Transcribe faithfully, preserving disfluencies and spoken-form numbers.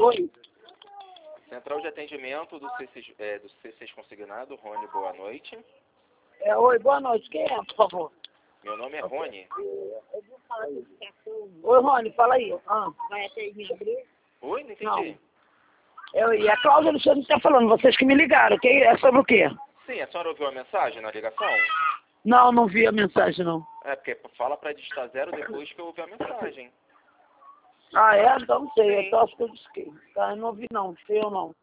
Oi. Central de atendimento do C seis, é, do C seis consignado, Rony, boa noite. É, oi, boa noite. Quem é, por favor? Meu nome é Rony. Oi, Rony, fala aí. Ah. Vai até me abrir? Oi, não entendi. Não. Eu, e a Cláudia Alexandre está falando, vocês que me ligaram. Que é sobre o quê? Sim, a senhora ouviu a mensagem na ligação? Não, não vi a mensagem, não. É, porque fala para digitar zero depois que eu ouvi a mensagem. Ah, é? Então não sei. Sim. Eu acho que eu disquei. Tá, eu não vi, não. Sei eu não.